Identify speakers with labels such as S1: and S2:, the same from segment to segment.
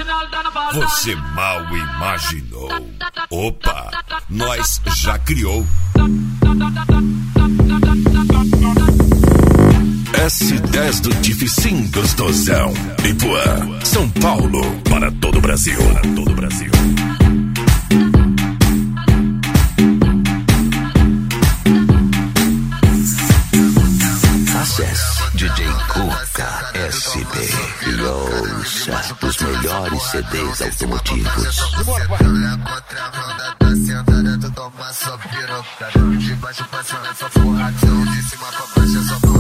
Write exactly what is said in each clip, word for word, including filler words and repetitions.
S1: Você mal imaginou. Opa, nós já criou. S dez do Tif Sim Gostosão. Ipuã, São Paulo, para todo o Brasil. Para todo o Brasil.
S2: Acesse D J Cuca S B e ouça os melhores C Ds automotivos. De baixo pra cima é só forradão, de cima pra baixo é só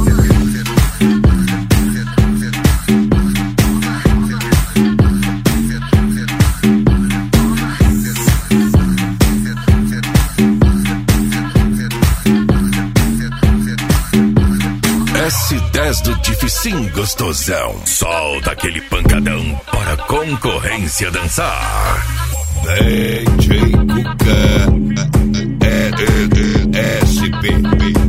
S1: S dez do Tif Sim Gostosão. Solta aquele pancadão para a concorrência dançar. D J Cuca é, é, é, S B.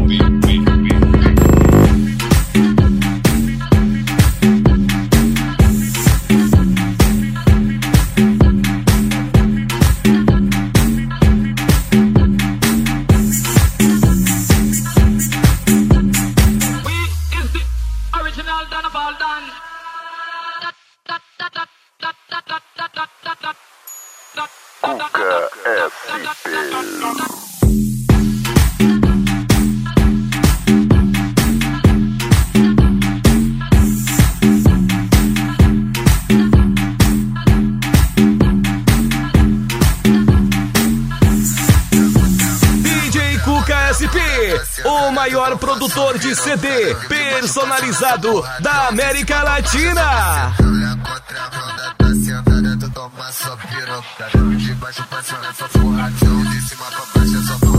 S2: Cuca S P.
S3: D J Cuca S P, o maior produtor de C D personalizado da América Latina.
S2: Toma só piroca, de baixo pra cima é só forradão, de cima pra baixo é só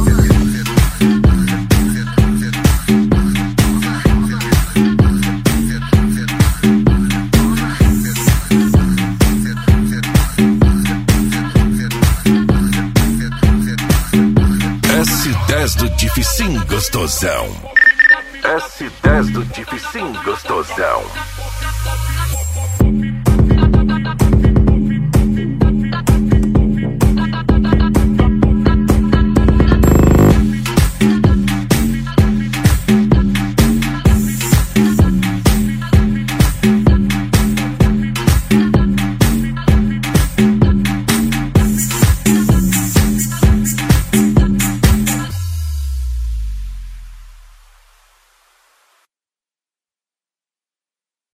S1: S dez do Tif Sim Gostosão. S dez do Tif Sim Gostosão.